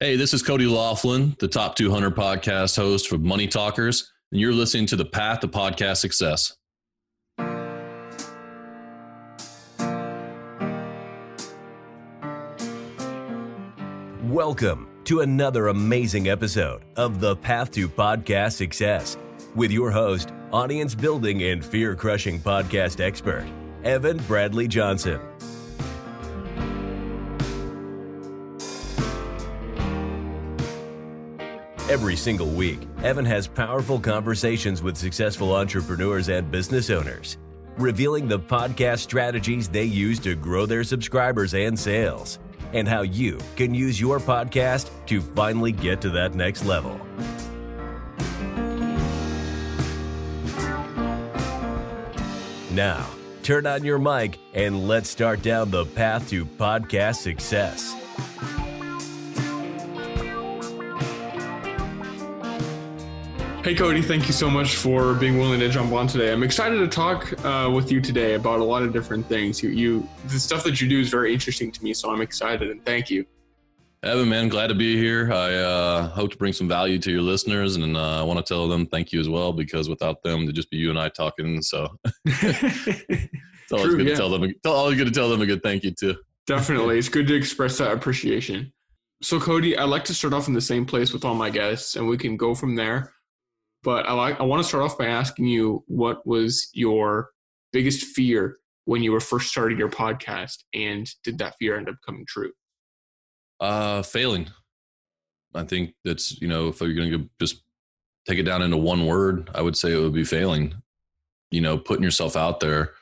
Hey, this is Cody Laughlin, the Top 200 podcast host for Money Talkers, and you're listening to The Path to Podcast Success. Welcome to another amazing episode of The Path to Podcast Success with your host, audience building and fear crushing podcast expert, Evan Bradley Johnson. Every single week, Evan has powerful conversations with successful entrepreneurs and business owners, revealing the podcast strategies they use to grow their subscribers and sales, and how you can use your podcast to finally get to that next level. Now, turn on your mic and let's start down the path to podcast success. Hey, Cody, thank you so much for being willing to jump on today. I'm excited to talk with you today about a lot of different things. The stuff that you do is very interesting to me, so I'm excited, and thank you. Evan, man, glad to be here. I hope to bring some value to your listeners, and I want to tell them thank you as well, because without them, it'd just be you and I talking, so it's always good to tell them. Always good to tell them a good thank you, too. Definitely. It's good to express that appreciation. So, Cody, I like to start off in the same place with all my guests, and we can go from there. But I want to start off by asking you, what was your biggest fear when you were first starting your podcast, and did that fear end up coming true? Failing. I think that's, if you're going to just take it down into one word, I would say it would be failing. Putting yourself out there.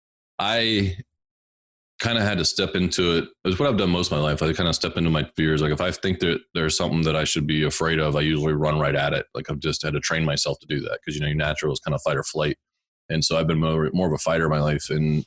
I kind of had to step into it. It's what I've done most of my life. I kind of step into my fears. Like if I think that there's something that I should be afraid of, I usually run right at it. Like I've just had to train myself to do that, because, your natural is kind of fight or flight. And so I've been more of a fighter in my life. And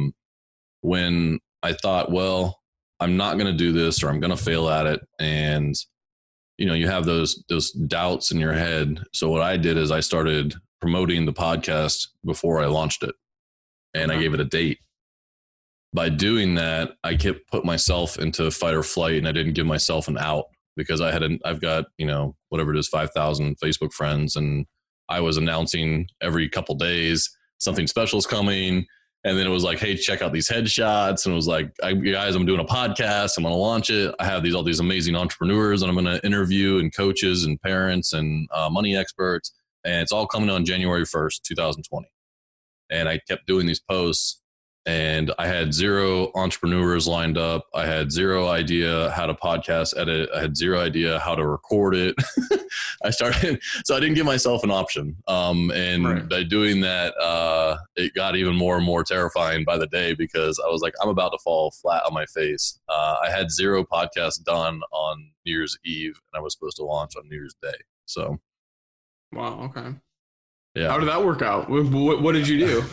when I thought, well, I'm not going to do this, or I'm going to fail at it. And, you have those doubts in your head. So what I did is I started promoting the podcast before I launched it, and I gave it a date. By doing that, I kept put myself into fight or flight, and I didn't give myself an out, because I've got, whatever it is, 5,000 Facebook friends, and I was announcing every couple days something special is coming. And then it was like, hey, check out these headshots. And it was like, guys, I'm doing a podcast. I'm going to launch it. I have all these amazing entrepreneurs that I'm going to interview, and coaches and parents and money experts. And it's all coming on January 1st, 2020. And I kept doing these posts. And I had zero entrepreneurs lined up. I had zero idea how to podcast edit. I had zero idea how to record it. So I didn't give myself an option. And by doing that, it got even more and more terrifying by the day, because I was like, I'm about to fall flat on my face. I had zero podcasts done on New Year's Eve, and I was supposed to launch on New Year's Day. So. Wow. Okay. Yeah. How did that work out? What did you do?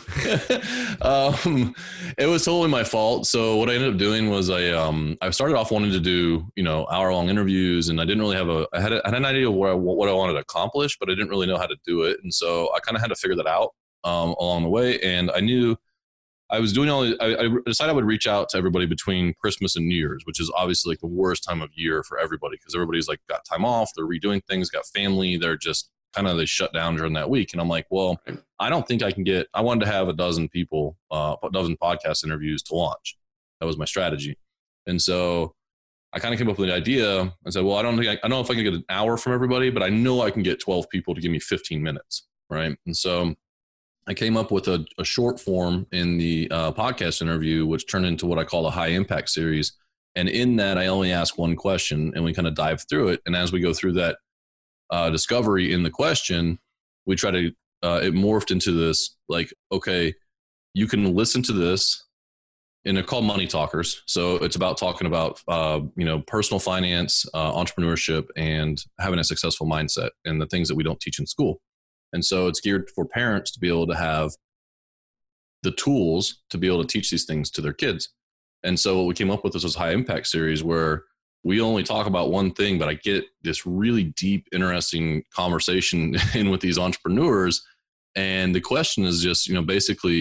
It was totally my fault. So what I ended up doing was I started off wanting to do, hour-long interviews, and I didn't really I had an idea of what I wanted to accomplish, but I didn't really know how to do it. And so I kind of had to figure that out along the way. And I knew I was doing I decided I would reach out to everybody between Christmas and New Year's, which is obviously like the worst time of year for everybody, because everybody's like got time off, they're redoing things, got family, they're just they shut down during that week. And I'm like, well, I don't think I wanted to have a dozen podcast interviews to launch. That was my strategy. And so I kind of came up with an idea and said, well, I don't know if I can get an hour from everybody, but I know I can get 12 people to give me 15 minutes. Right. And so I came up with a short form in the podcast interview, which turned into what I call a high impact series. And in that, I only ask one question, and we kind of dive through it. And as we go through that discovery in the question, we try to it morphed into this, like, okay, you can listen to this, and they're called Money Talkers. So it's about talking about personal finance, entrepreneurship, and having a successful mindset, and the things that we don't teach in school. And so it's geared for parents to be able to have the tools to be able to teach these things to their kids. And so what we came up with was this high impact series where we only talk about one thing, but I get this really deep, interesting conversation in with these entrepreneurs. And the question is just, basically,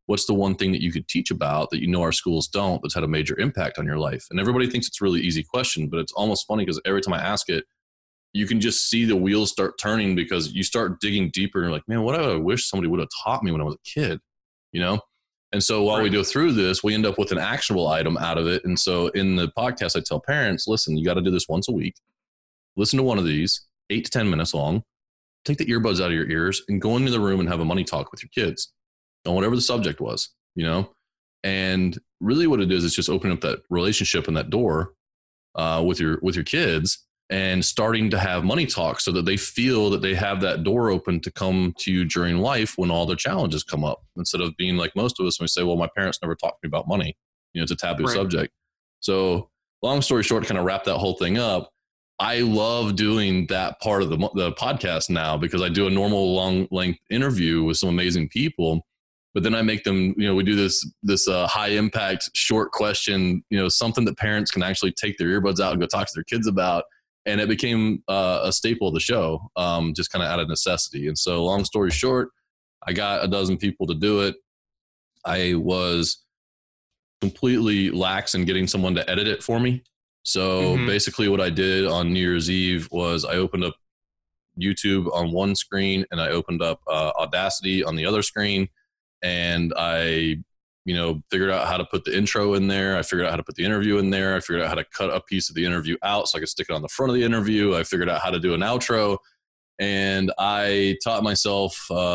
what's the one thing that you could teach about that our schools don't, that's had a major impact on your life? And everybody thinks it's a really easy question, but it's almost funny because every time I ask it, you can just see the wheels start turning because you start digging deeper and you're like, man, what do I wish somebody would have taught me when I was a kid, And so while we go through this, we end up with an actionable item out of it. And so in the podcast, I tell parents, listen, you got to do this once a week. Listen to one of these, 8 to 10 minutes long. Take the earbuds out of your ears and go into the room and have a money talk with your kids on whatever the subject was, And really what it is just opening up that relationship and that door with your kids and starting to have money talk so that they feel that they have that door open to come to you during life when all their challenges come up, instead of being like most of us when we say, well, my parents never talked to me about money. It's a taboo subject. So long story short, to kind of wrap that whole thing up, I love doing that part of the podcast now because I do a normal long length interview with some amazing people, but then I make them, we do this high impact short question, something that parents can actually take their earbuds out and go talk to their kids about. And it became a staple of the show, just kind of out of necessity. And so long story short, I got a dozen people to do it. I was completely lax in getting someone to edit it for me. So basically what I did on New Year's Eve was I opened up YouTube on one screen and I opened up Audacity on the other screen. And I, figured out how to put the intro in there. I figured out how to put the interview in there. I figured out how to cut a piece of the interview out so I could stick it on the front of the interview. I figured out how to do an outro. And I taught myself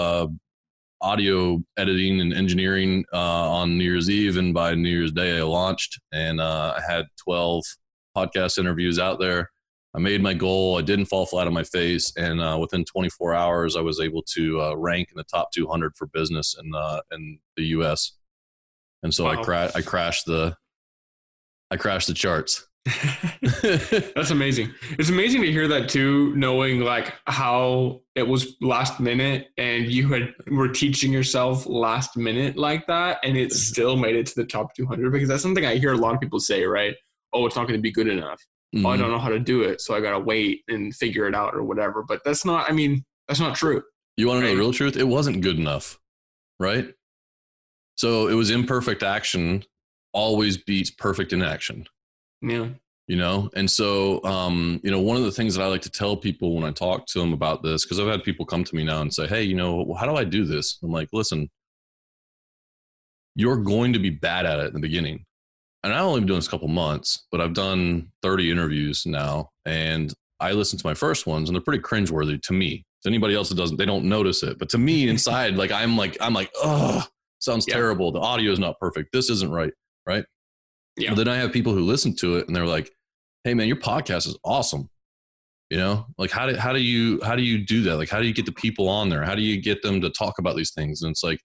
audio editing and engineering on New Year's Eve. And by New Year's Day, I launched and I had 12 podcast interviews out there. I made my goal. I didn't fall flat on my face. And within 24 hours, I was able to rank in the top 200 for business in the US. And so wow. I crashed the charts. That's amazing. It's amazing to hear that too, knowing like how it was last minute and you were teaching yourself last minute like that, and it still made it to the top 200, because that's something I hear a lot of people say, right? Oh, it's not going to be good enough. Mm-hmm. Oh, I don't know how to do it, so I got to wait and figure it out or whatever. But that's not true. You want to know the real truth? It wasn't good enough, right? So it was imperfect action always beats perfect inaction. Yeah. And so, one of the things that I like to tell people when I talk to them about this, because I've had people come to me now and say, hey, how do I do this? I'm like, listen, you're going to be bad at it in the beginning. And I've only been doing this a couple months, but I've done 30 interviews now, and I listen to my first ones and they're pretty cringeworthy to me. To anybody else that doesn't, they don't notice it. But to me inside, like, I'm like, oh, sounds terrible. The audio is not perfect. This isn't right. Right. Yeah. But then I have people who listen to it and they're like, hey man, your podcast is awesome. Like how do you do that? Like, how do you get the people on there? How do you get them to talk about these things? And it's like,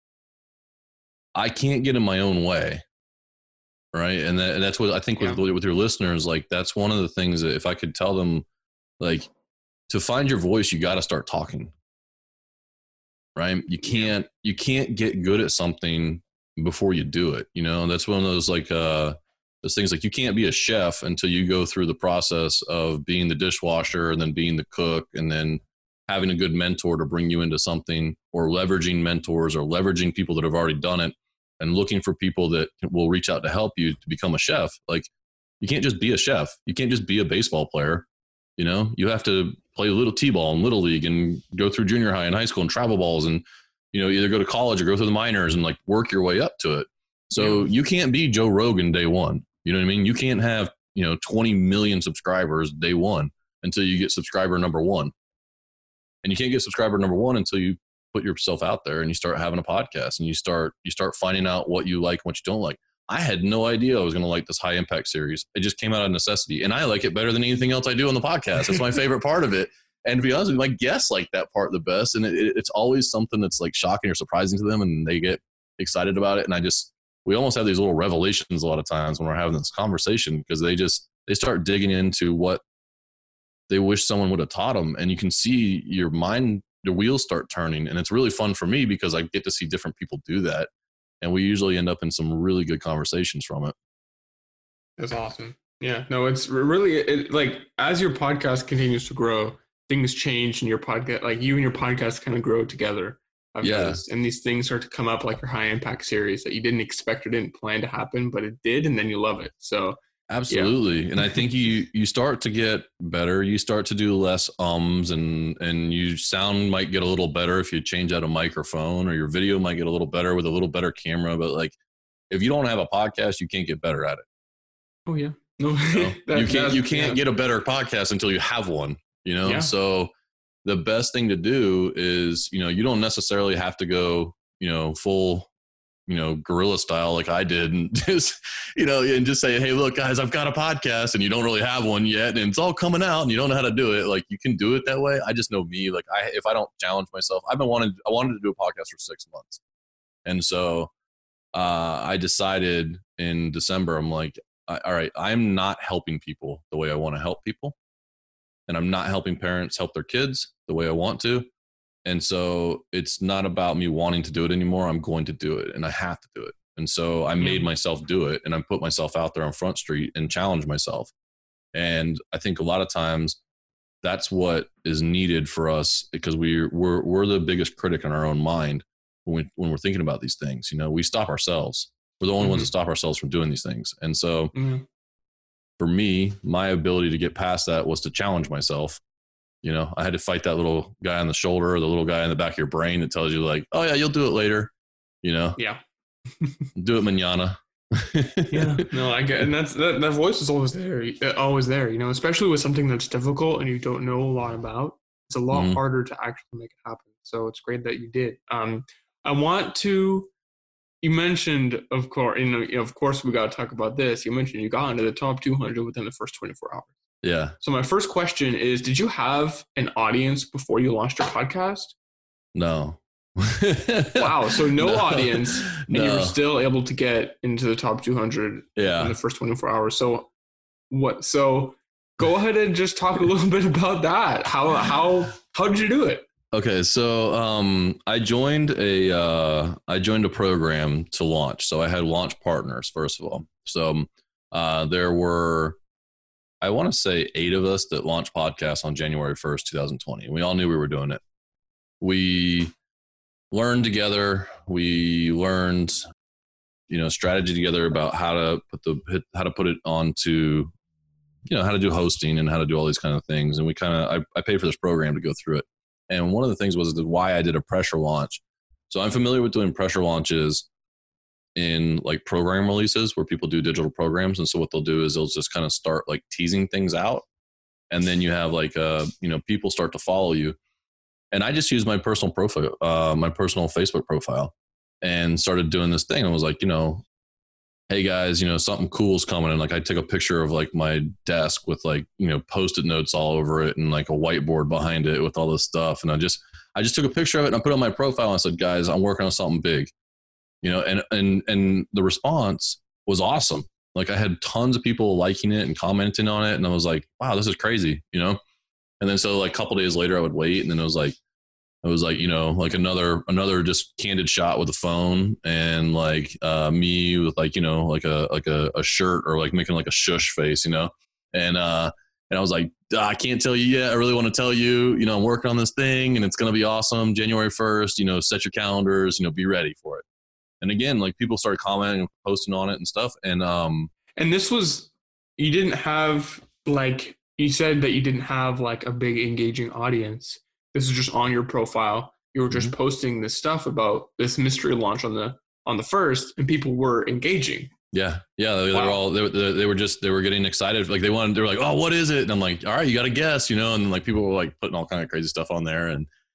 I can't get in my own way. Right. And that's what I think with your listeners, like, that's one of the things that if I could tell them, like, to find your voice, you got to start talking. Right. You can't get good at something before you do it. And that's one of those, like, those things, like, you can't be a chef until you go through the process of being the dishwasher and then being the cook and then having a good mentor to bring you into something, or leveraging mentors or leveraging people that have already done it and looking for people that will reach out to help you to become a chef. Like, you can't just be a chef. You can't just be a baseball player. You have to play little t-ball and little league and go through junior high and high school and travel balls and, either go to college or go through the minors and, like, work your way up to it. So you can't be Joe Rogan day one. You know what I mean? You can't have, 20 million subscribers day one until you get subscriber number one. And you can't get subscriber number one until you put yourself out there and you start having a podcast and you start finding out what you like and what you don't like. I had no idea I was going to like this high impact series. It just came out of necessity, and I like it better than anything else I do on the podcast. That's my favorite part of it. And to be honest with you, my guests like that part the best. And it's always something that's, like, shocking or surprising to them, and they get excited about it. And we almost have these little revelations a lot of times when we're having this conversation, because they start digging into what they wish someone would have taught them. And you can see your wheels start turning. And it's really fun for me because I get to see different people do that. And we usually end up in some really good conversations from it. That's awesome. Yeah, no, it's really like, as your podcast continues to grow, things change in your podcast, like you and your podcast kind of grow together. I've noticed. And these things start to come up like your high impact series that you didn't expect or didn't plan to happen, but it did, and then you love it. So absolutely. Yeah. And I think you start to get better. You start to do less and you sound might get a little better if you change out a microphone, or your video might get a little better with a little better camera. But like, if you don't have a podcast, you can't get better at it. Oh yeah. No, you can't get a better podcast until you have one, you know? Yeah. So the best thing to do is, you know, you don't necessarily have to go, you know, full, you know, guerrilla style like I did, and just, you know, and just say, hey, look, guys, I've got a podcast, and you don't really have one yet, and it's all coming out, and you don't know how to do it. Like, you can do it that way. I just know me, like, if I don't challenge myself, I wanted to do a podcast for 6 months. And so I decided in December, I'm like, all right, I'm not helping people the way I want to help people. And I'm not helping parents help their kids the way I want to. And so it's not about me wanting to do it anymore. I'm going to do it, and I have to do it. And so I made myself do it, and I put myself out there on Front Street and challenge myself. And I think a lot of times that's what is needed for us, because we're the biggest critic in our own mind when we're thinking about these things. You know, we stop ourselves. We're the only ones that stop ourselves from doing these things. And so for me, my ability to get past that was to challenge myself. You know, I had to fight that little guy on the shoulder, or the little guy in the back of your brain that tells you like, oh yeah, you'll do it later. You know? Yeah. Do it mañana. Yeah. No, I get it. And that voice is always there, you know, especially with something that's difficult and you don't know a lot about. It's a lot harder to actually make it happen. So it's great that you did. You mentioned, of course, we got to talk about this. You mentioned you got into the top 200 within the first 24 hours. Yeah. So my first question is, did you have an audience before you launched your podcast? No. Wow. So no audience, and you were still able to get into the top 200 in the first 24 hours. So go ahead and just talk a little bit about that. How did you do it? Okay, so I joined a program to launch. So I had launch partners, first of all. So there were, I want to say, 8 of us that launched podcasts on January 1st, 2020. And we all knew we were doing it. We learned together. We learned, you know, strategy together about how to put it onto, you know, how to do hosting and how to do all these kind of things. And I paid for this program to go through it. And one of the things was why I did a pressure launch. So I'm familiar with doing pressure launches in like program releases where people do digital programs. And so what they'll do is they'll just kind of start like teasing things out. And then you have like, you know, people start to follow you. And I just used my personal profile, my personal Facebook profile, and started doing this thing. I was like, you know, hey guys, you know, something cool's coming. And like, I took a picture of like my desk with like, you know, Post-it notes all over it and like a whiteboard behind it with all this stuff. And I just took a picture of it and I put it on my profile and I said, guys, I'm working on something big, you know, and the response was awesome. Like, I had tons of people liking it and commenting on it. And I was like, wow, this is crazy, you know? And then so like a couple days later I would wait, and then it was like, you know, like another just candid shot with a phone, and like me with like, you know, like a shirt, or like making like a shush face, you know, and I was like, I can't tell you yet. I really want to tell you, you know, I'm working on this thing and it's going to be awesome. January 1st, you know, set your calendars, you know, be ready for it. And again, like people started commenting and posting on it and stuff. And this was, you didn't have like, you said that you didn't have like a big engaging audience. This is just on your profile. You were just posting this stuff about this mystery launch on the first, and people were engaging. Yeah. They were all, they were getting excited. Like they were like, oh, what is it? And I'm like, all right, you got to guess, you know? And then like people were like putting all kind of crazy stuff on there.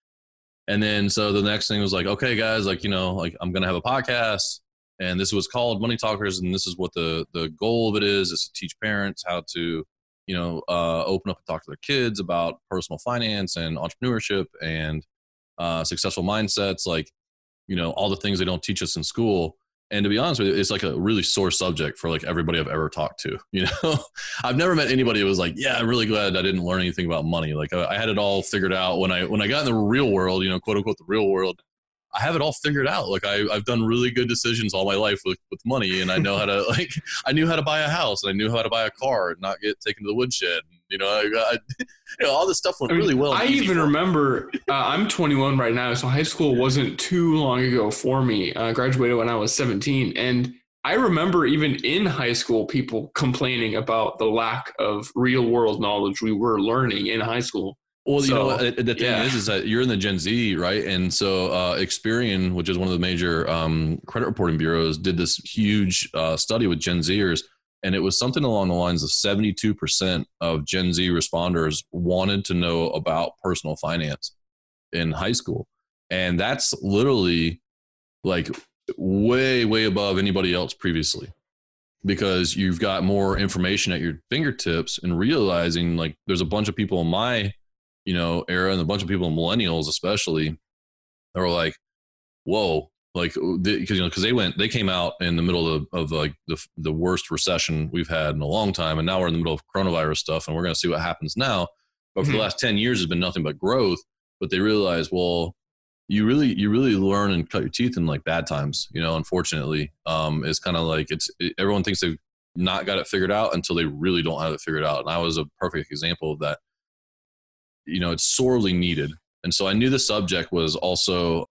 And then, so the next thing was like, okay, guys, like, you know, like I'm going to have a podcast, and this was called Money Talkers. And this is what the goal of it is to teach parents how to, you know, open up and talk to their kids about personal finance and entrepreneurship and successful mindsets, like, you know, all the things they don't teach us in school. And to be honest with you, it's like a really sore subject for like everybody I've ever talked to, you know. I've never met anybody who was like, yeah, I'm really glad I didn't learn anything about money. Like I had it all figured out when I got in the real world, you know, quote unquote, the real world. I have it all figured out. Like I've done really good decisions all my life with money, and I know how to, like, I knew how to buy a house, and I knew how to buy a car and not get taken to the woodshed, and, All this stuff went really well. I even remember, I'm 21 right now, so high school wasn't too long ago for me. I graduated when I was 17, and I remember even in high school, people complaining about the lack of real world knowledge we were learning in high school. Well, the thing is that you're in the Gen Z, right? And so Experian, which is one of the major credit reporting bureaus, did this huge study with Gen Zers. And it was something along the lines of 72% of Gen Z responders wanted to know about personal finance in high school. And that's literally like way, way above anybody else previously, because you've got more information at your fingertips and realizing like there's a bunch of people in my, era and a bunch of people, millennials especially, that were like, whoa. Like, because they came out in the middle of like the worst recession we've had in a long time, and now we're in the middle of coronavirus stuff, and we're going to see what happens now. But for the last 10 years, it's been nothing but growth. But they realize, well, you really learn and cut your teeth in like bad times. Unfortunately, it's kind of like everyone thinks they've not got it figured out until they really don't have it figured out. And I was a perfect example of that. It's sorely needed, and so I knew the subject was also.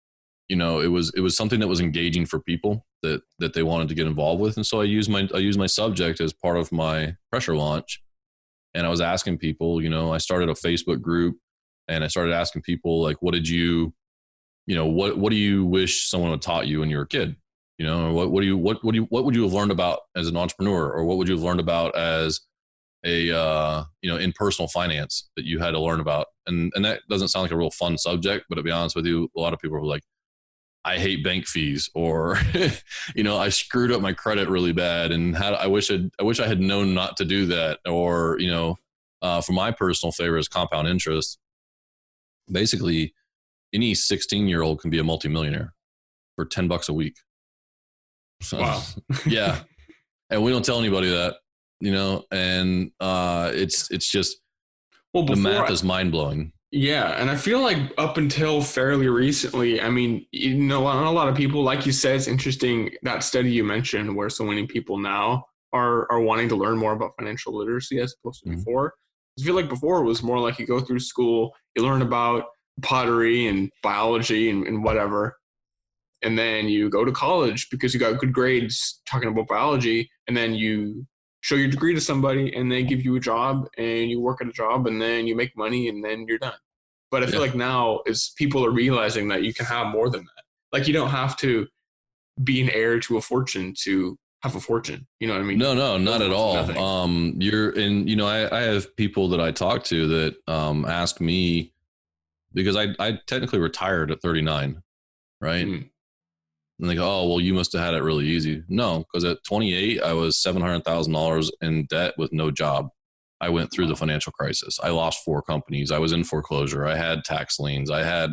It was something that was engaging for people that they wanted to get involved with. And so I used my subject as part of my pressure launch. And I was asking people, I started a Facebook group, and I started asking people like, what did you, what do you wish someone had taught you when you were a kid? Or what would you have learned about as an entrepreneur, or what would you have learned about as a, in personal finance that you had to learn about? And that doesn't sound like a real fun subject, but to be honest with you, a lot of people are like, I hate bank fees, or, I screwed up my credit really bad, and I wish I had known not to do that. Or, for my personal favor is compound interest. Basically, any 16-year-old can be a multimillionaire for $10 a week. So, wow. Yeah. And we don't tell anybody that, and it's just, the math is mind blowing. Yeah, and I feel like up until fairly recently, I mean, a lot of people, like you said, it's interesting that study you mentioned where so many people now are wanting to learn more about financial literacy as opposed to before. I feel like before it was more like you go through school, you learn about pottery and biology and whatever, and then you go to college because you got good grades talking about biology, and then you show your degree to somebody and they give you a job and you work at a job and then you make money and then you're done. But I feel like now is people are realizing that you can have more than that. Like you don't have to be an heir to a fortune to have a fortune. You know what I mean? No, not at all. I have people that I talk to that ask me, because I technically retired at 39, right? And they go, oh, well, you must have had it really easy. No, because at 28, I was $700,000 in debt with no job. I went through the financial crisis. I lost 4 companies. I was in foreclosure. I had tax liens. I had,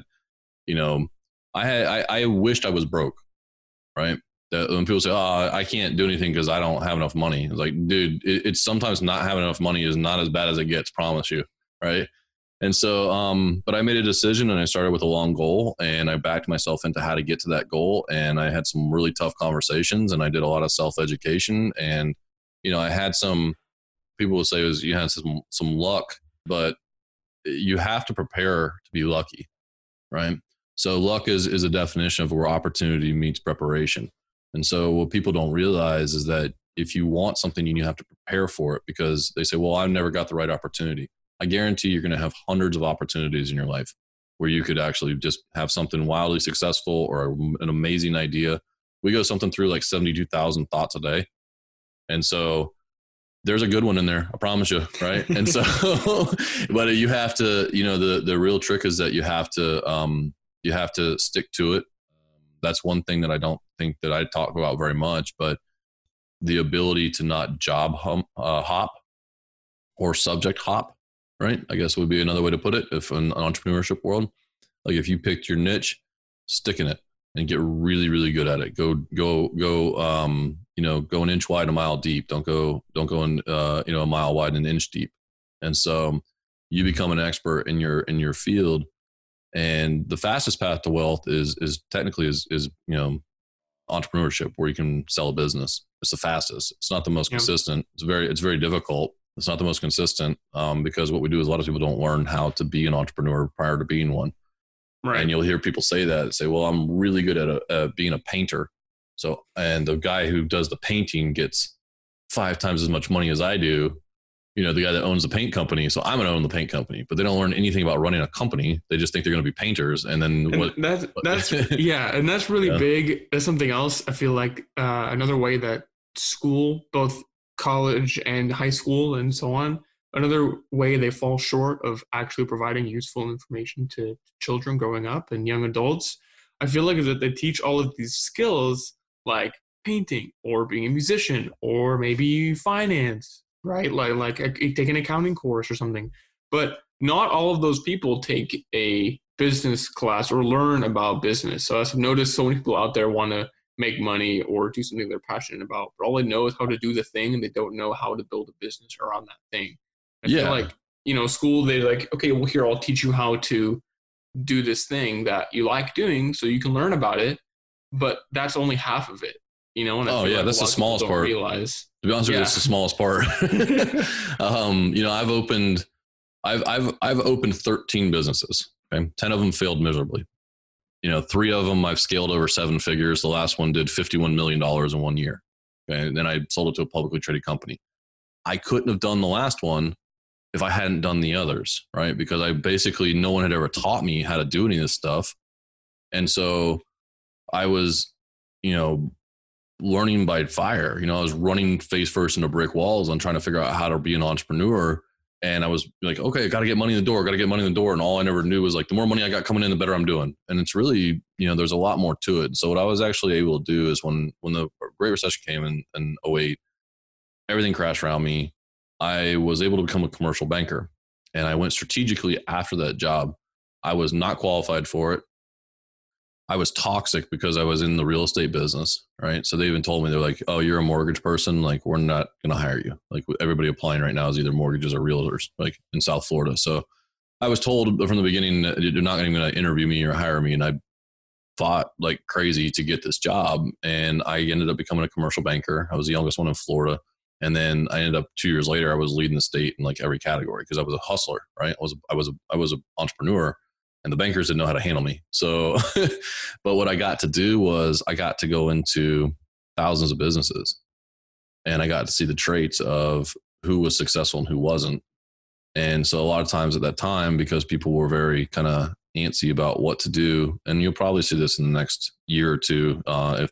I wished I was broke, right? When people say, oh, I can't do anything because I don't have enough money. It's like, dude, it's sometimes not having enough money is not as bad as it gets, promise you, right? And so, but I made a decision and I started with a long goal and I backed myself into how to get to that goal. And I had some really tough conversations and I did a lot of self-education. And, I had some people would say you had some luck, but you have to prepare to be lucky, right? So luck is a definition of where opportunity meets preparation. And so what people don't realize is that if you want something, you have to prepare for it, because they say, well, I've never got the right opportunity. I guarantee you're going to have hundreds of opportunities in your life where you could actually just have something wildly successful or an amazing idea. We go something through like 72,000 thoughts a day. And so there's a good one in there, I promise you. Right. And so, but you have to, the real trick is that you have to stick to it. That's one thing that I don't think that I talk about very much, but the ability to not job hop or subject hop, right? I guess would be another way to put it. If in an entrepreneurship world, like if you picked your niche, stick in it and get really, really good at it. Go an inch wide, a mile deep. Don't go in, a mile wide and an inch deep. And so you become an expert in your field. And the fastest path to wealth is technically entrepreneurship, where you can sell a business. It's the fastest. It's not the most consistent. It's very difficult. It's not the most consistent because what we do is a lot of people don't learn how to be an entrepreneur prior to being one. Right. And you'll hear people say that, say, well, I'm really good at being a painter. So, and the guy who does the painting gets 5 times as much money as I do, you know, the guy that owns the paint company. So I'm going to own the paint company, but they don't learn anything about running a company. They just think they're going to be painters. And then that's yeah. And that's really big. That's something else. I feel like another way that school, both college and high school and so on, another way they fall short of actually providing useful information to children growing up and young adults, I feel like, is that they teach all of these skills like painting or being a musician or maybe finance, right? Like take an accounting course or something. But not all of those people take a business class or learn about business. So I've noticed so many people out there want to make money or do something they're passionate about, but all they know is how to do the thing and they don't know how to build a business around that thing. I feel like, you know, school, they're like, okay, well, here, I'll teach you how to do this thing that you like doing so you can learn about it. But that's only half of it, you know? And that's the smallest part. Realize. To be honest with you, it's the smallest part. You know, I've opened 13 businesses. Okay. 10 of them failed miserably. You know, 3 of them I've scaled over 7 figures. The last one did $51 million in 1 year. Okay. And then I sold it to a publicly traded company. I couldn't have done the last one if I hadn't done the others, right? Because no one had ever taught me how to do any of this stuff. And so I was, you know, learning by fire. You know, I was running face first into brick walls and trying to figure out how to be an entrepreneur. And I was like, okay, I got to get money in the door. And all I never knew was like, the more money I got coming in, the better I'm doing. And it's really, you know, there's a lot more to it. So what I was actually able to do is when the Great Recession came in 2008, everything crashed around me. I was able to become a commercial banker, and I went strategically after that job. I was not qualified for it. I was toxic because I was in the real estate business, right? So they even told me, they're like, oh, you're a mortgage person. Like, we're not going to hire you. Like, everybody applying right now is either mortgages or realtors, like in South Florida. So I was told from the beginning that you're not even going to interview me or hire me. And I fought like crazy to get this job. And I ended up becoming a commercial banker. I was the youngest one in Florida. And then I ended up 2 years later, I was leading the state in like every category because I was a hustler, right? I was an entrepreneur, and the bankers didn't know how to handle me. So, but what I got to do was I got to go into thousands of businesses, and I got to see the traits of who was successful and who wasn't. And so a lot of times at that time, because people were very kind of antsy about what to do, and you'll probably see this in the next year or two, if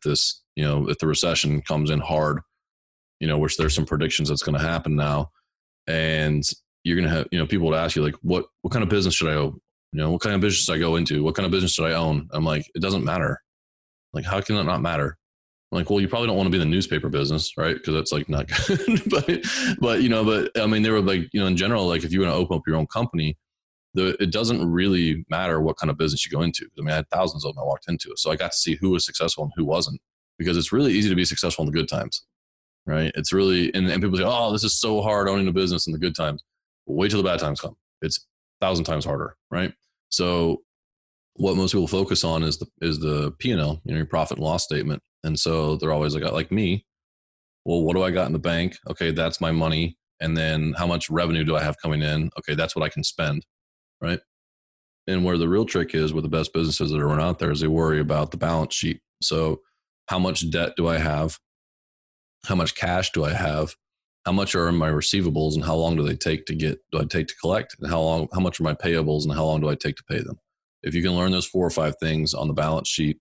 the recession comes in hard, you know, which there's some predictions that's going to happen now. And you're going to have, you know, people would ask you like, what kind of business should I own? You know, what kind of business should I go into? What kind of business should I own? I'm like, it doesn't matter. Like, how can that not matter? I'm like, well, you probably don't want to be in the newspaper business, right? Because that's like not good. but I mean, they were like, you know, in general, like if you want to open up your own company, it doesn't really matter what kind of business you go into. I mean, I had thousands of them I walked into it. So I got to see who was successful and who wasn't, because it's really easy to be successful in the good times. Right. It's really, and people say, oh, this is so hard owning a business in the good times. Well, wait till the bad times come. It's 1,000 times harder. Right. So what most people focus on is the P&L, you know, your profit and loss statement. And so they're always like me, well, what do I got in the bank? Okay. That's my money. And then how much revenue do I have coming in? Okay. That's what I can spend. Right. And where the real trick is with the best businesses that are out there is they worry about the balance sheet. So how much debt do I have? How much cash do I have? How much are my receivables, and how long do I take to collect? And how much are my payables, and how long do I take to pay them? If you can learn those 4 or 5 things on the balance sheet,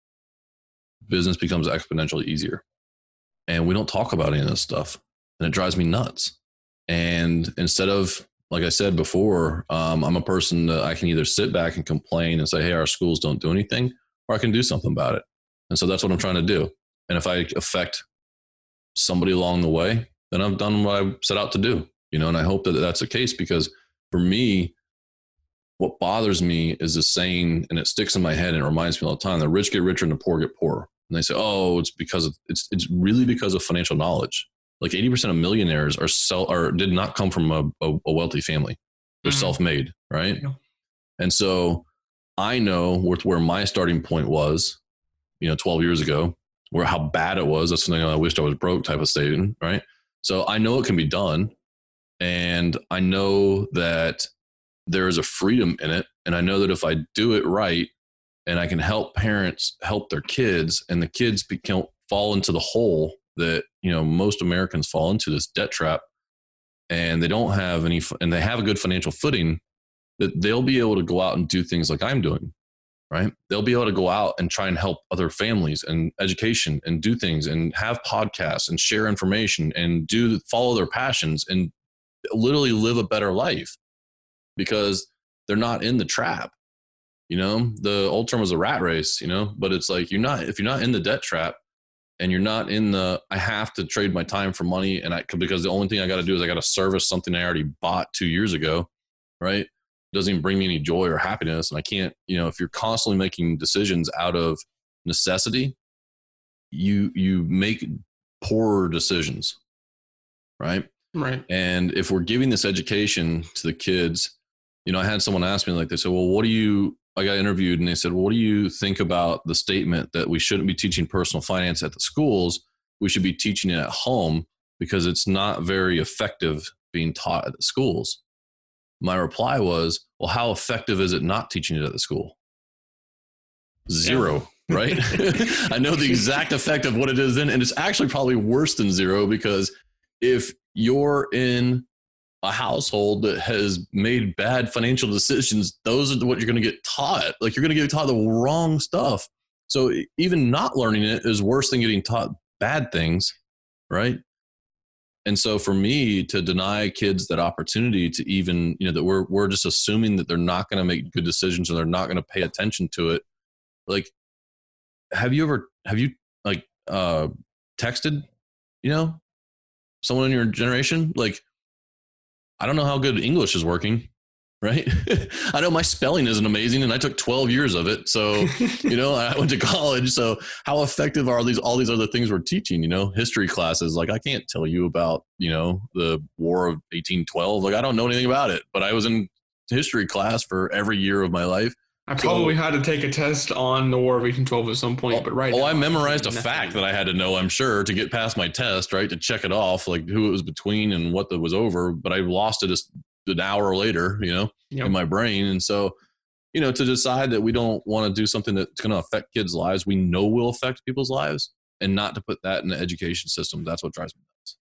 business becomes exponentially easier. And we don't talk about any of this stuff, and it drives me nuts. And instead of, like I said before, I'm a person that I can either sit back and complain and say, hey, our schools don't do anything, or I can do something about it. And so that's what I'm trying to do. And if I affect somebody along the way, then I've done what I set out to do, you know, and I hope that that's the case, because for me, what bothers me is the saying, and it sticks in my head and it reminds me all the time, the rich get richer and the poor get poorer. And they say, oh, it's really because of financial knowledge. Like 80% of millionaires did not come from a wealthy family. They're self-made, right? Yeah. And so I know where my starting point was, you know, 12 years ago, where how bad it was. That's something I wished I was broke type of statement, right? So I know it can be done. And I know that there is a freedom in it. And I know that if I do it right and I can help parents help their kids, and the kids can't fall into the hole that, most Americans fall into, this debt trap, and they don't have any, and they have a good financial footing, that they'll be able to go out and do things like I'm doing, right? They'll be able to go out and try and help other families and education and do things and have podcasts and share information and follow their passions and literally live a better life because they're not in the trap. The old term was a rat race, but it's like if you're not in the debt trap and you're not in I have to trade my time for money because the only thing I got to do is I got to service something I already bought 2 years ago, right? It doesn't even bring me any joy or happiness. And I can't, if you're constantly making decisions out of necessity, you make poorer decisions, right? Right. And if we're giving this education to the kids, I had someone ask me, like, they said, well, I got interviewed and they said, well, what do you think about the statement that we shouldn't be teaching personal finance at the schools? We should be teaching it at home because it's not very effective being taught at the schools. My reply was, well, how effective is it not teaching it at the school? Zero, yeah. Right? I know the exact effect of what it is then. And it's actually probably worse than zero, because if you're in a household that has made bad financial decisions, those are what you're going to get taught. Like, you're going to get taught the wrong stuff. So even not learning it is worse than getting taught bad things, right? And so for me to deny kids that opportunity to even, that we're just assuming that they're not going to make good decisions or they're not going to pay attention to it. Like, have you texted, someone in your generation? Like, I don't know how good English is working, right? I know my spelling isn't amazing and I took 12 years of it. So, I went to college. So how effective are all these other things we're teaching, history classes? Like, I can't tell you about, the War of 1812. Like, I don't know anything about it, but I was in history class for every year of my life. I probably had to take a test on the War of 1812 at some point, but right now, I memorized a fact that I had to know, I'm sure, to get past my test, right? To check it off, like who it was between and what that was over. But I lost it an hour later, in my brain. And so, to decide that we don't want to do something that's going to affect kids' lives, we know will affect people's lives, and not to put that in the education system. That's what drives me nuts.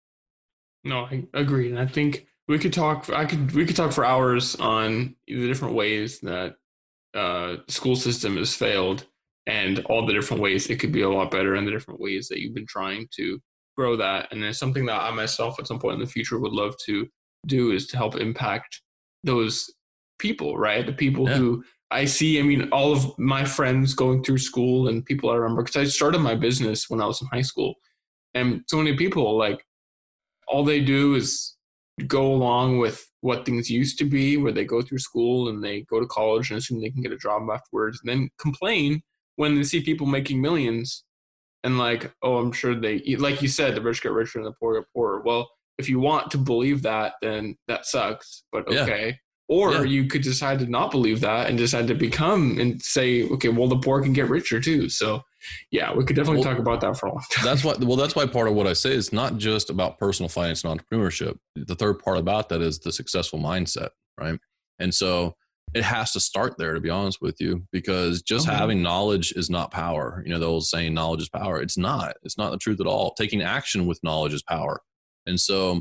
No, I agree. And I think we could talk for hours on the different ways that school system has failed and all the different ways it could be a lot better and the different ways that you've been trying to grow that. And it's something that I myself at some point in the future would love to do, is to help impact those people, right? The people who I see, all of my friends going through school and people I remember, because I started my business when I was in high school, and so many people, like, all they do is go along with what things used to be, where they go through school and they go to college and assume they can get a job afterwards, and then complain when they see people making millions and like, oh, I'm sure like you said, the rich get richer and the poor get poorer. Well, if you want to believe that, then that sucks, but okay. Yeah. Or you could decide to not believe that and decide to become and say, okay, well, the poor can get richer too. So yeah, we could definitely talk about that for a long time. That's why part of what I say is not just about personal finance and entrepreneurship. The third part about that is the successful mindset, right? And so it has to start there, to be honest with you, because just having knowledge is not power. The old saying, knowledge is power. It's not the truth at all. Taking action with knowledge is power. And so,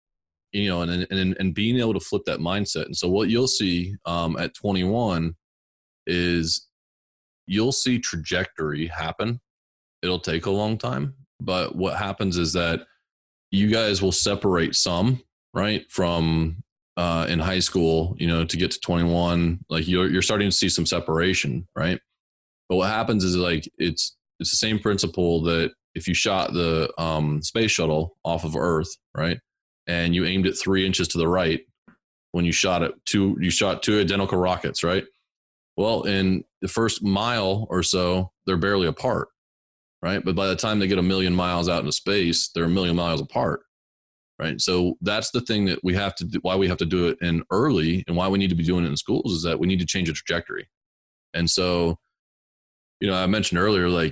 and being able to flip that mindset. And so what you'll see at 21 is you'll see trajectory happen. It'll take a long time, but what happens is that you guys will separate some, right, from in high school, to get to 21. Like, you're starting to see some separation, right? But what happens is, like, it's the same principle that if you shot the space shuttle off of Earth, right, and you aimed it 3 inches to the right, when you shot two identical rockets, right? Well, in the first mile or so, they're barely apart, right? But by the time they get 1 million miles out into space, they're 1 million miles apart, right? So that's the thing that we have to do, why we have to do it in early, and why we need to be doing it in schools, is that we need to change the trajectory. And so, I mentioned earlier, like,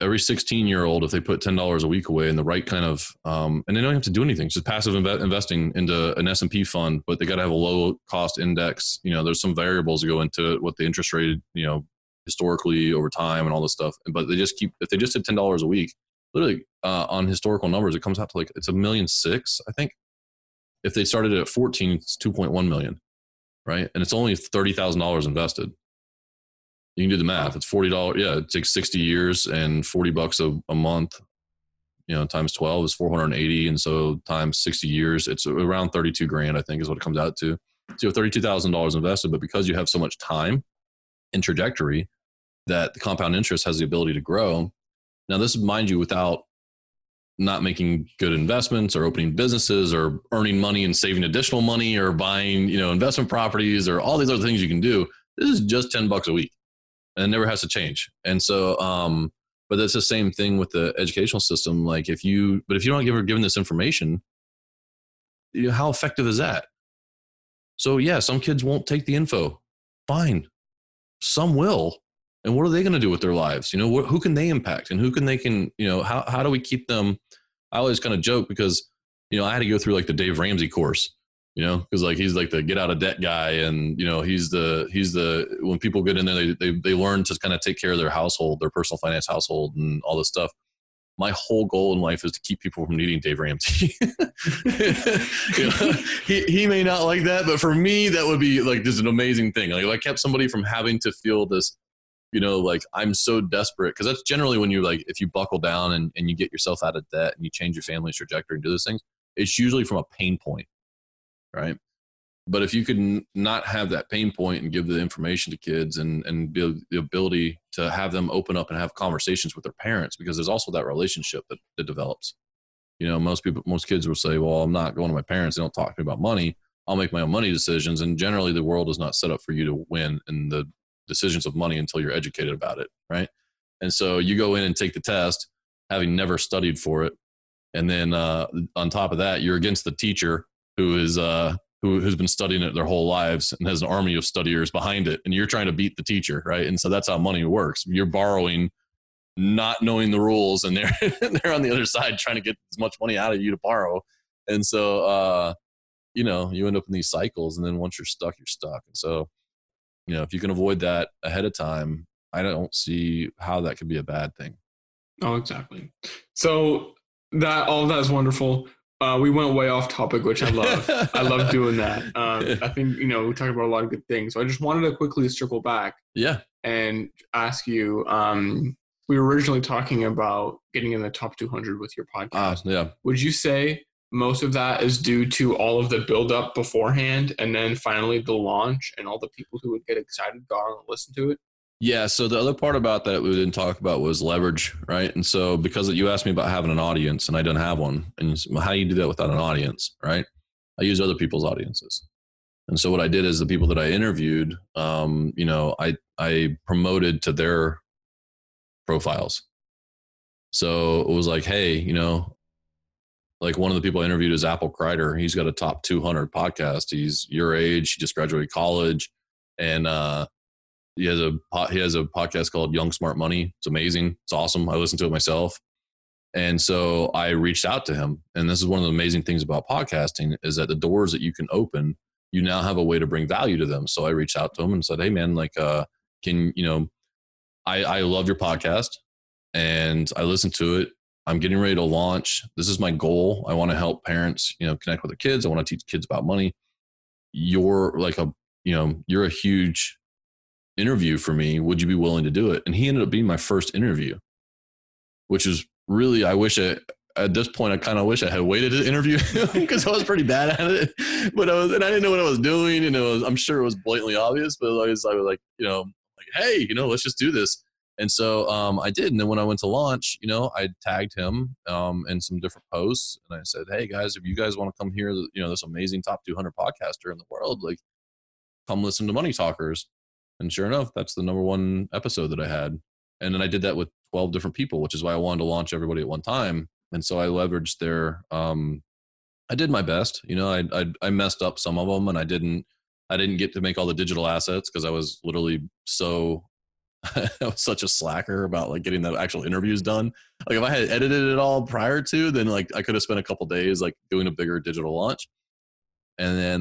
every 16-year-old, if they put $10 a week away in the right kind of, and they don't have to do anything, it's just passive investing into an S&P fund, but they got to have a low cost index. There's some variables that go into what the interest rate, historically over time and all this stuff. But if they just did $10 a week, literally on historical numbers, it comes out to like, it's $1.6 million, I think. If they started at 14, it's 2.1 million, right? And it's only $30,000 invested. You can do the math. It's $40. Yeah, it takes 60 years and $40 a month. Times 12 is 480, and so times 60 years, it's around 32 grand. I think is what it comes out to. So you have $32,000 invested, but because you have so much time and trajectory, that the compound interest has the ability to grow. Now, this is, mind you, without not making good investments or opening businesses or earning money and saving additional money or buying, investment properties or all these other things you can do. This is just $10 a week, and it never has to change. And so, but it's the same thing with the educational system. Like if you don't give given this information, how effective is that? So yeah, some kids won't take the info. Fine. Some will. And what are they going to do with their lives? Who can they impact, and how do we keep them? I always kind of joke because, I had to go through like the Dave Ramsey course, because like, he's like the get out of debt guy. And, he's the, when people get in there, they learn to kind of take care of their household, their personal finance household and all this stuff. My whole goal in life is to keep people from needing Dave Ramsey. He may not like that, but for me, that would be like just an amazing thing. Like I kept somebody from having to feel this, like I'm so desperate, because that's generally when you like, if you buckle down and you get yourself out of debt and you change your family's trajectory and do those things, it's usually from a pain point, right? But if you could not have that pain point and give the information to kids and build the ability to have them open up and have conversations with their parents, because there's also that relationship that develops. Most kids will say, well, I'm not going to my parents. They don't talk to me about money. I'll make my own money decisions. And generally the world is not set up for you to win in the decisions of money until you're educated about it. Right. And so you go in and take the test, having never studied for it. And then on top of that, you're against the teacher who's been studying it their whole lives and has an army of studiers behind it. And you're trying to beat the teacher. Right. And so that's how money works. You're borrowing, not knowing the rules, and they're on the other side trying to get as much money out of you to borrow. And so, you end up in these cycles, and then once you're stuck, you're stuck. And so, if you can avoid that ahead of time, I don't see how that could be a bad thing. Oh, exactly. So all of that is wonderful. We went way off topic, which I love. I love doing that. I think, we talked about a lot of good things. So I just wanted to quickly circle back. Yeah. And ask you, we were originally talking about getting in the top 200 with your podcast. Yeah. Would you say most of that is due to all of the build-up beforehand, and then finally the launch and all the people who would get excited go on and listen to it? Yeah. So the other part about that we didn't talk about was leverage, right? And so because you asked me about having an audience, and I didn't have one, and how do you do that without an audience, right? I use other people's audiences. And so what I did is the people that I interviewed, I promoted to their profiles. So it was like, hey, like one of the people I interviewed is Apple Kreider. He's got a top 200 podcast. He's your age. He just graduated college, and he has a podcast called Young Smart Money. It's amazing. It's awesome. I listen to it myself. And so I reached out to him. And this is one of the amazing things about podcasting, is that the doors that you can open, you now have a way to bring value to them. So I reached out to him and said, hey man, like, I love your podcast and I listened to it. I'm getting ready to launch. This is my goal. I want to help parents, connect with their kids. I want to teach kids about money. You're a huge interview for me. Would you be willing to do it? And he ended up being my first interview, which is really, at this point, I kind of wish I had waited to interview him because I was pretty bad at it, and I didn't know what I was doing. And I'm sure it was blatantly obvious, but I was like, hey, let's just do this. And so I did. And then when I went to launch, I tagged him in some different posts, and I said, hey guys, if you guys want to come hear, this amazing top 200 podcaster in the world, like come listen to Money Talkers. And sure enough, that's the number one episode that I had. And then I did that with 12 different people, which is why I wanted to launch everybody at one time. And so I leveraged I did my best, I messed up some of them, and I didn't get to make all the digital assets because I was literally so I was such a slacker about like getting the actual interviews done. Like if I had edited it all prior to, then like I could have spent a couple days like doing a bigger digital launch. And then,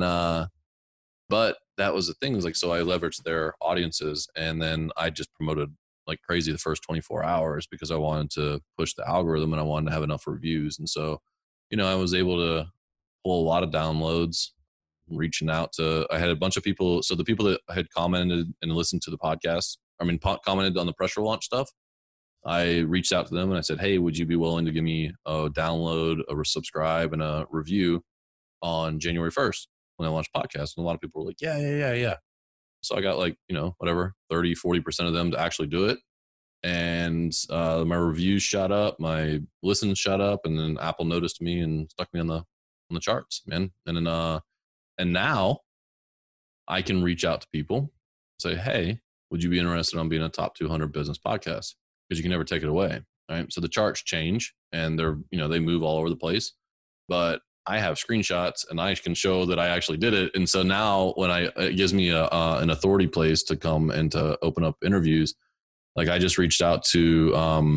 but that was the thing, was like, so I leveraged their audiences, and then I just promoted like crazy the first 24 hours because I wanted to push the algorithm and I wanted to have enough reviews. And so, you know, I was able to pull a lot of downloads, reaching out to, I had a bunch of people. So the people that had commented and listened to the podcast, commented on the pressure launch stuff, I reached out to them and I said, hey, would you be willing to give me a download, a subscribe, and a review on January 1st when I launched podcast? And a lot of people were like, yeah. So I got like, you know, whatever, 30, 40% of them to actually do it. And my reviews shot up, my listens shot up, and then Apple noticed me and stuck me on the charts, man. And then, and now I can reach out to people, say, hey, would you be interested in being a top 200 business podcast? Because you can never take it away. Right. So the charts change and they're, you know, they move all over the place, but I have screenshots and I can show that I actually did it. And so now when it gives me an authority place to come and to open up interviews, like I just reached out to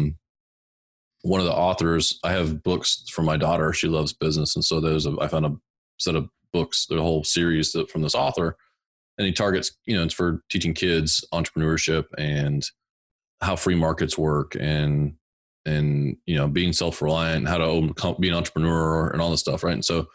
one of the authors. I have books for my daughter. She loves business. And so I found a set of books, the whole series from this author, and he targets, you know, it's for teaching kids entrepreneurship and how free markets work and, you know, being self-reliant, how to be an entrepreneur and all this stuff. Right. And so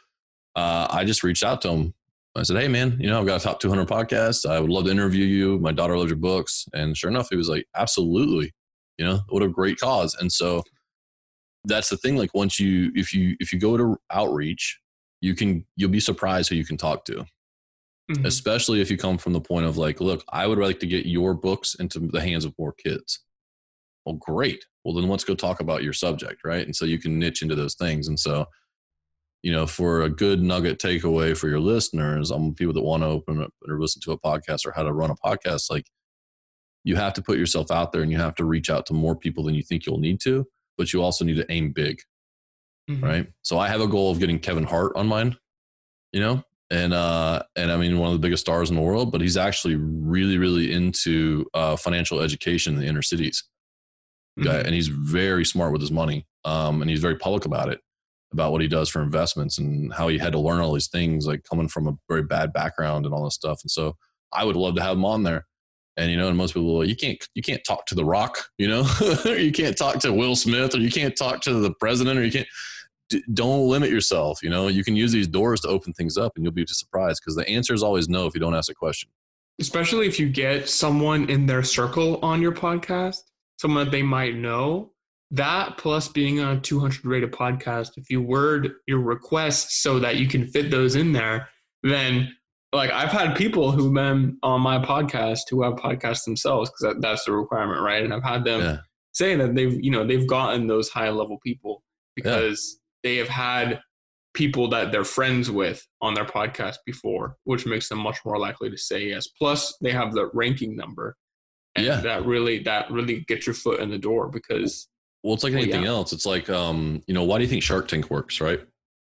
I just reached out to him. I said, hey man, you know, I've got a top 200 podcast. I would love to interview you. My daughter loves your books. And sure enough, he was like, absolutely, you know, what a great cause. And so that's the thing. Like once if you go to outreach, you'll be surprised who you can talk to. Mm-hmm. Especially if you come from the point of like, look, I would like to get your books into the hands of more kids. Well, great. Well, then let's go talk about your subject, right? And so you can niche into those things. And so, you know, for a good nugget takeaway for your listeners, people that want to open up or listen to a podcast or how to run a podcast, like you have to put yourself out there and you have to reach out to more people than you think you'll need to, but you also need to aim big, mm-hmm. right? So I have a goal of getting Kevin Hart on mine, you know, and I mean, one of the biggest stars in the world, but he's actually really, really into financial education in the inner cities. Mm-hmm. And he's very smart with his money. And he's very public about it, about what he does for investments and how he had to learn all these things, like coming from a very bad background and all this stuff. And so I would love to have him on there. And, you know, and most people are like, you can't talk to The Rock, you know, you can't talk to Will Smith, or you can't talk to the president, or don't limit yourself. You know, you can use these doors to open things up and you'll be surprised, because the answer is always no if you don't ask a question. Especially if you get someone in their circle on your podcast, someone that they might know. That plus being on a 200 rated podcast, if you word your requests so that you can fit those in there, then like I've had people who've been on my podcast who have podcasts themselves, because that's the requirement, right? And I've had them say that they've gotten those high level people because they have had people that they're friends with on their podcast before, which makes them much more likely to say yes. Plus they have the ranking number. And that really gets your foot in the door, because it's like anything else. It's like, you know, why do you think Shark Tank works, right?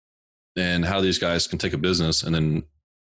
And how these guys can take a business and then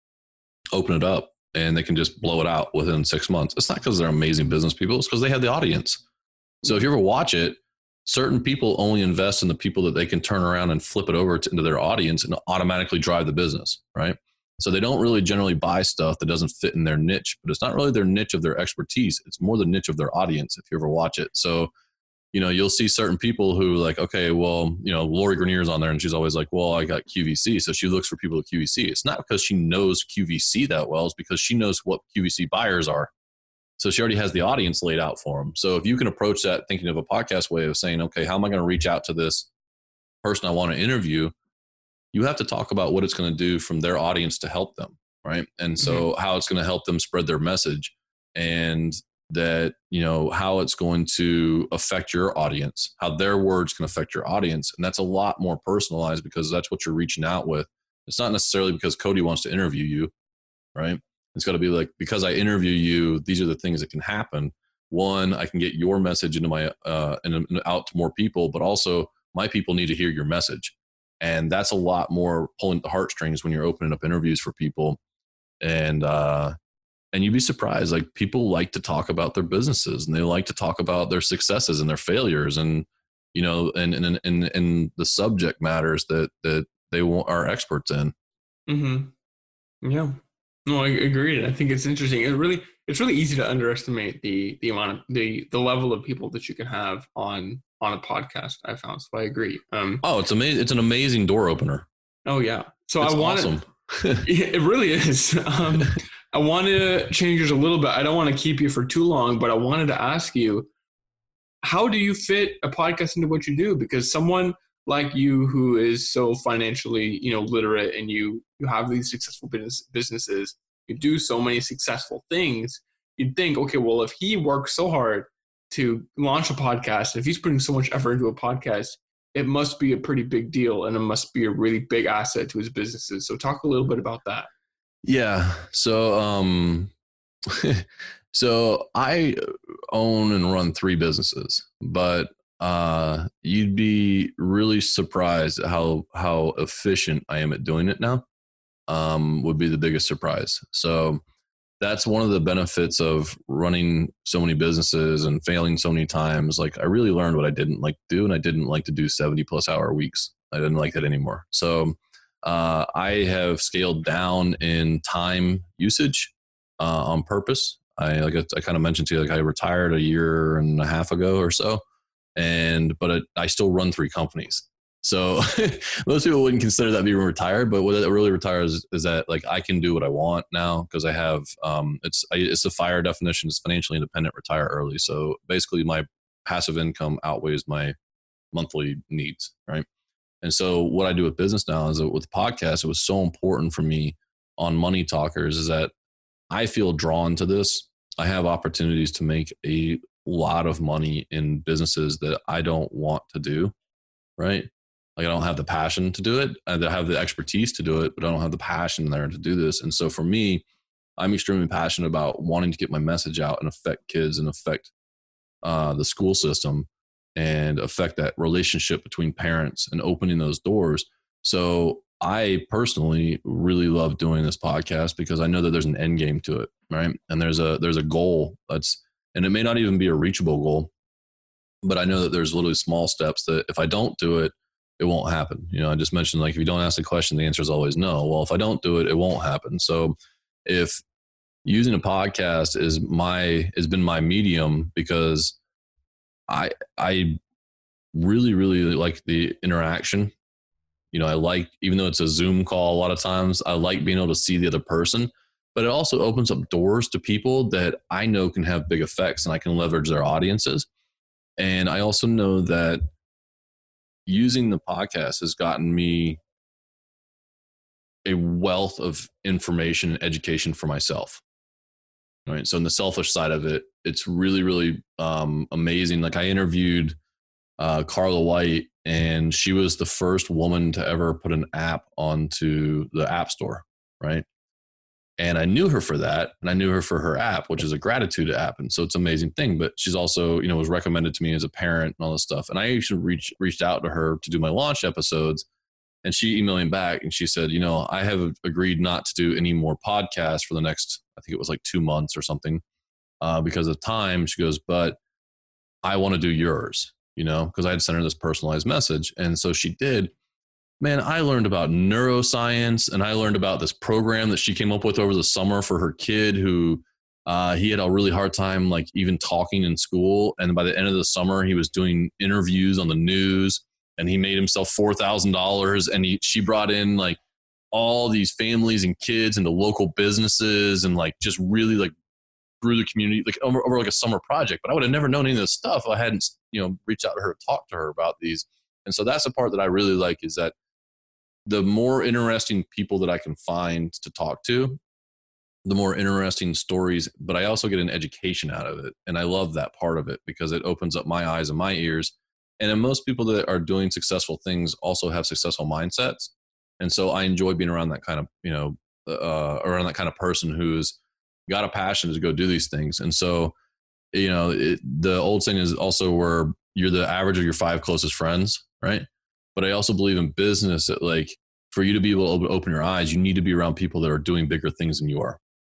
open it up and they can just blow it out within 6 months. It's not because they're amazing business people. It's because they have the audience. So if you ever watch it, certain people only invest in the people that they can turn around and flip it over into their audience and automatically drive the business, right? So they don't really generally buy stuff that doesn't fit in their niche, but it's not really their niche of their expertise. It's more the niche of their audience, if you ever watch it. So, you know, you'll see certain people who like, okay, well, you know, Lori Grenier's on there and she's always like, well, I got QVC. So she looks for people at QVC. It's not because she knows QVC that well. It's because she knows what QVC buyers are. So she already has the audience laid out for them. So if you can approach that thinking of a podcast way of saying, okay, how am I going to reach out to this person I want to interview? You have to talk about what it's going to do from their audience to help them, right? And so how it's going to help them spread their message, and that, you know, how it's going to affect your audience, how their words can affect your audience. And that's a lot more personalized, because that's what you're reaching out with. It's not necessarily because Cody wants to interview you, right? It's got to be like, because I interview you, these are the things that can happen. One, I can get your message into my and out to more people, but also my people need to hear your message. And that's a lot more pulling the heartstrings when you're opening up interviews for people. And And you'd be surprised, like people like to talk about their businesses and they like to talk about their successes and their failures and, you know, and the subject matters that they are experts in. Mm-hmm. Yeah. No, I agree. I think it's interesting. It's really easy to underestimate the amount of the level of people that you can have on a podcast. I found, so I agree. Oh, it's amazing! It's an amazing door opener. Oh yeah. So it's I want awesome. It really is. I want to change yours a little bit. I don't want to keep you for too long, but I wanted to ask you, how do you fit a podcast into what you do? Because someone like you who is so financially, literate, and you have these successful businesses, you do so many successful things, you'd think, okay, well, if he works so hard to launch a podcast, if he's putting so much effort into a podcast, it must be a pretty big deal and it must be a really big asset to his businesses. So talk a little bit about that. Yeah. So, so I own and run 3 businesses, but you'd be really surprised at how efficient I am at doing it now. Would be the biggest surprise. So that's one of the benefits of running so many businesses and failing so many times. Like I really learned what I didn't like to do, and I didn't like to do 70+ hour weeks. I didn't like that anymore. So I have scaled down in time usage on purpose. I kind of mentioned to you, like I retired a year and a half ago or so, but I still run 3 companies. So most people wouldn't consider that being retired, but what it really retires is that like I can do what I want now because I have it's the FIRE definition. It's financially independent, retire early. So basically, my passive income outweighs my monthly needs, right? And so what I do with business now is that with podcasts, it was so important for me on Money Talkers is that I feel drawn to this. I have opportunities to make a lot of money in businesses that I don't want to do, right? Like I don't have the passion to do it. I have the expertise to do it, but I don't have the passion there to do this. And so for me, I'm extremely passionate about wanting to get my message out and affect kids and affect the school system and affect that relationship between parents and opening those doors. So I personally really love doing this podcast because I know that there's an end game to it, right? And there's a goal and it may not even be a reachable goal, but I know that there's literally small steps that if I don't do it, it won't happen. I just mentioned like if you don't ask the question, the answer is always no. Well, if I don't do it, it won't happen. So if using a podcast has been my medium because I really, really like the interaction. I like, even though it's a Zoom call, a lot of times I like being able to see the other person, but it also opens up doors to people that I know can have big effects and I can leverage their audiences. And I also know that using the podcast has gotten me a wealth of information and education for myself. Right. So in the selfish side of it, it's really, really amazing. Like I interviewed Carla White, and she was the first woman to ever put an app onto the App Store. Right. And I knew her for that. And I knew her for her app, which is a gratitude app. And so it's an amazing thing. But she's also, was recommended to me as a parent and all this stuff. And I actually reached out to her to do my launch episodes. And she emailed me back and she said, I have agreed not to do any more podcasts for the next, I think it was like 2 months or something because of time. She goes, but I want to do yours, because I had sent her this personalized message. And so she did. Man, I learned about neuroscience and I learned about this program that she came up with over the summer for her kid who he had a really hard time, like even talking in school. And by the end of the summer, he was doing interviews on the news and he made himself $4,000. And she brought in like all these families and kids into local businesses and like just really like grew the community like over like a summer project. But I would have never known any of this stuff if I hadn't, reached out to her, talked to her about these. And so that's the part that I really like is that the more interesting people that I can find to talk to, the more interesting stories, but I also get an education out of it. And I love that part of it because it opens up my eyes and my ears. And then most people that are doing successful things also have successful mindsets. And so I enjoy being around that kind of, around that kind of person who's got a passion to go do these things. And so, the old saying is also where you're the average of your 5 closest friends, right? But I also believe in business that like for you to be able to open your eyes, you need to be around people that are doing bigger things than you are.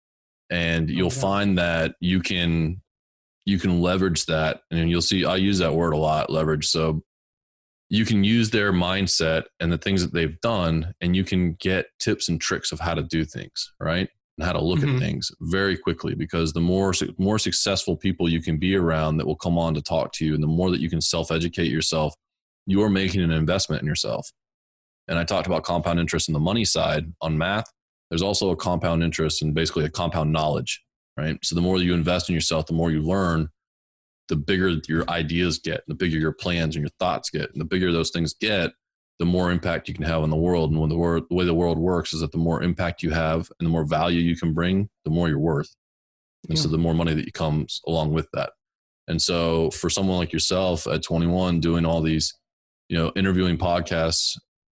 And you'll find that you can leverage that, and you'll see, I use that word a lot, leverage. So you can use their mindset and the things that they've done, and you can get tips and tricks of how to do things, right? And how to look at things very quickly, because the more successful people you can be around that will come on to talk to you, and the more that you can self-educate yourself, you're making an investment in yourself. And I talked about compound interest in the money side on math. There's also a compound interest in basically a compound knowledge, right? So the more you invest in yourself, the more you learn, the bigger your ideas get, the bigger your plans and your thoughts get. And the bigger those things get, the more impact you can have on the world. And when the way the world works is that the more impact you have and the more value you can bring, the more you're worth. And so the more money that comes along with that. And so for someone like yourself at 21, doing all these, interviewing podcasters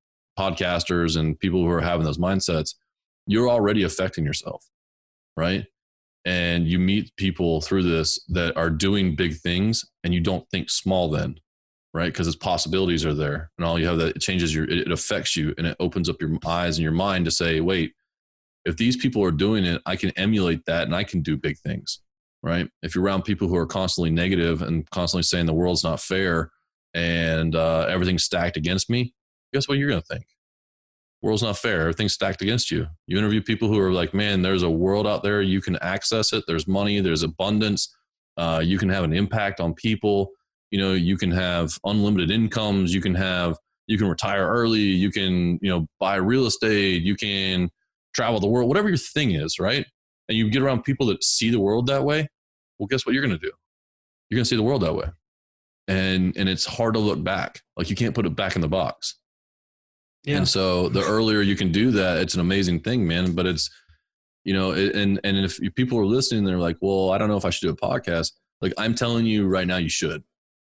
and people who are having those mindsets, you're already affecting yourself, right? And you meet people through this that are doing big things, and you don't think small then, right? Because its possibilities are there, and all you have that, it changes it affects you, and it opens up your eyes and your mind to say, wait, if these people are doing it, I can emulate that and I can do big things, right? If you're around people who are constantly negative and constantly saying the world's not fair and everything's stacked against me, guess what you're going to think? World's not fair. Everything's stacked against you. You interview people who are like, man, there's a world out there. You can access it. There's money. There's abundance. You can have an impact on people. You can have unlimited incomes. You can retire early. You can, buy real estate. You can travel the world, whatever your thing is, right? And you get around people that see the world that way. Well, guess what you're going to do? You're going to see the world that way. And it's hard to look back. Like, you can't put it back in the box. Yeah. And so the earlier you can do that, it's an amazing thing, man. But it's, and if people are listening, they're like, well, I don't know if I should do a podcast. Like, I'm telling you right now, you should.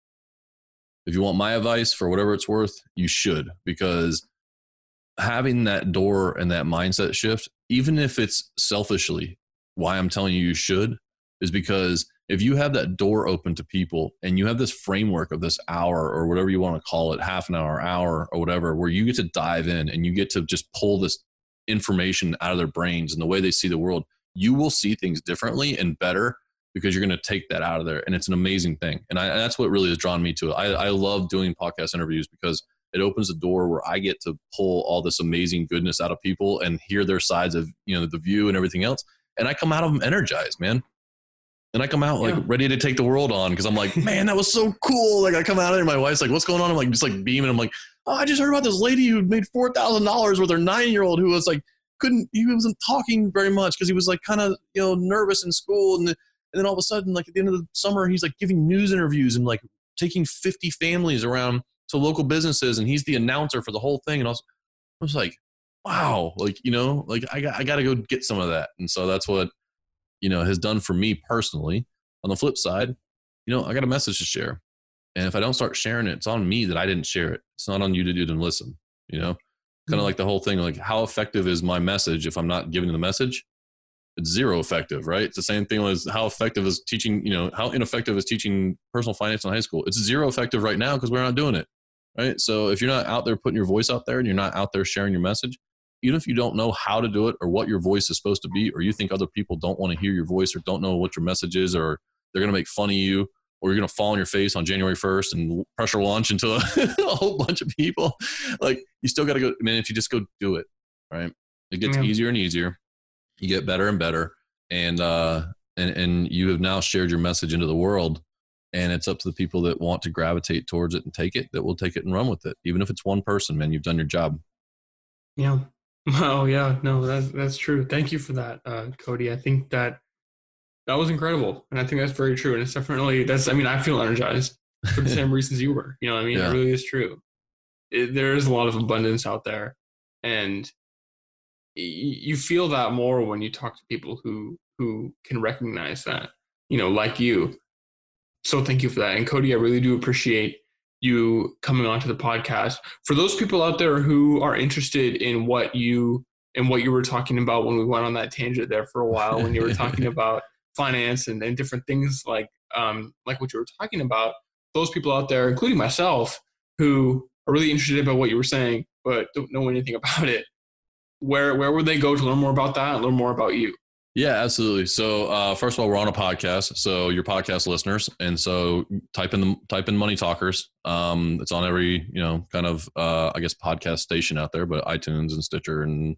If you want my advice for whatever it's worth, you should, because having that door and that mindset shift, even if it's selfishly, why I'm telling you should is because if you have that door open to people and you have this framework of this hour or whatever you want to call it, half an hour or whatever, where you get to dive in and you get to just pull this information out of their brains and the way they see the world, you will see things differently and better because you're going to take that out of there. And it's an amazing thing. And that's what really has drawn me to it. I love doing podcast interviews because it opens the door where I get to pull all this amazing goodness out of people and hear their sides of, the view and everything else. And I come out of them energized, man. And I come out like ready to take the world on, because I'm like, man, that was so cool. Like, I come out of there, my wife's like, what's going on? I'm like, just like beaming. I'm like, oh, I just heard about this lady who made $4,000 with her 9-year-old who was like, he wasn't talking very much because he was like kind of, nervous in school. And then all of a sudden, like at the end of the summer, he's like giving news interviews and like taking 50 families around to local businesses. And he's the announcer for the whole thing. And I was like, wow, like, like I got to go get some of that. And so that's what, has done for me personally. On the flip side, I got a message to share. And if I don't start sharing it, it's on me that I didn't share it. It's not on you to do and listen, kind of like the whole thing, like how effective is my message if I'm not giving the message? It's zero effective, right? It's the same thing as how effective is teaching, how ineffective is teaching personal finance in high school? It's zero effective right now because we're not doing it, right? So if you're not out there putting your voice out there and you're not out there sharing your message, even if you don't know how to do it or what your voice is supposed to be, or you think other people don't want to hear your voice or don't know what your message is, or they're going to make fun of you, or you're going to fall on your face on January 1st and pressure launch into a whole bunch of people, like, you still got to go, man, if you just go do it, right? It gets easier and easier. You get better and better. And you have now shared your message into the world, and it's up to the people that want to gravitate towards it and take it, that will take it and run with it. Even if it's one person, man, you've done your job. Yeah. Oh yeah, no, that's true. Thank you for that, Cody. I think that was incredible, and I think that's very true. And it's definitely I feel energized for the same reasons you were. It really is true. There is a lot of abundance out there, and you feel that more when you talk to people who can recognize that. Like you. So thank you for that, and Cody, I really do appreciate you coming onto the podcast. For those people out there who are interested in what you were talking about when we went on that tangent there for a while, when you were talking about finance and different things like what you were talking about, those people out there, including myself, who are really interested about what you were saying, but don't know anything about it, where would they go to learn more about that and learn more about you? Yeah, absolutely. So first of all, we're on a podcast, so your podcast listeners, and so type in Money Talkers. It's on every kind of I guess podcast station out there, but iTunes and Stitcher and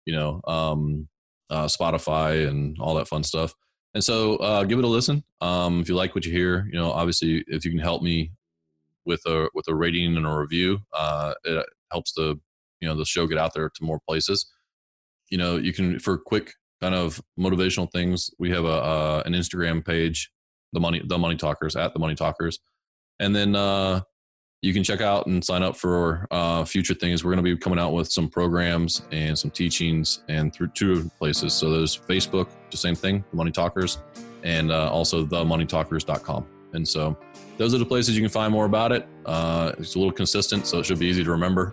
Spotify and all that fun stuff. And so give it a listen. If you like what you hear, obviously if you can help me with a rating and a review, it helps the show get out there to more places. You can, for quick kind of motivational things, we have an Instagram page, the Money Talkers, at the Money Talkers, and then you can check out and sign up for future things. We're going to be coming out with some programs and some teachings, and through two places. So there's Facebook, the same thing, the Money Talkers, and also themoneytalkers.com. And so those are the places you can find more about it. It's a little consistent, so it should be easy to remember.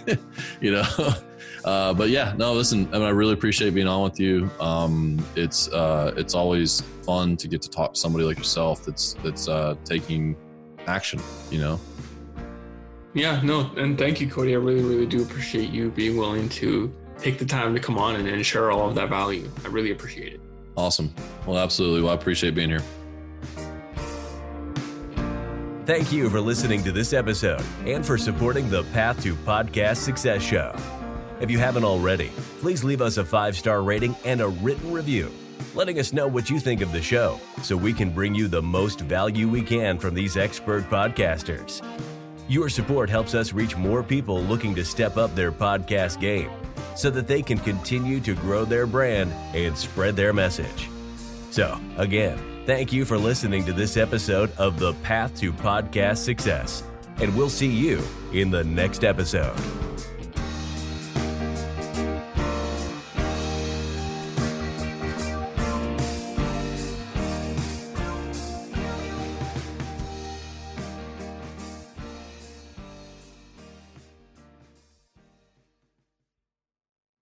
But yeah, no, listen, I really appreciate being on with you. It's always fun to get to talk to somebody like yourself that's taking action, Yeah, no, and thank you, Cody. I really, really do appreciate you being willing to take the time to come on and share all of that value. I really appreciate it. Awesome. Well, absolutely. Well, I appreciate being here. Thank you for listening to this episode and for supporting the Path to Podcast Success Show. If you haven't already, please leave us a 5-star rating and a written review, letting us know what you think of the show so we can bring you the most value we can from these expert podcasters. Your support helps us reach more people looking to step up their podcast game so that they can continue to grow their brand and spread their message. So, again, thank you for listening to this episode of The Path to Podcast Success, and we'll see you in the next episode.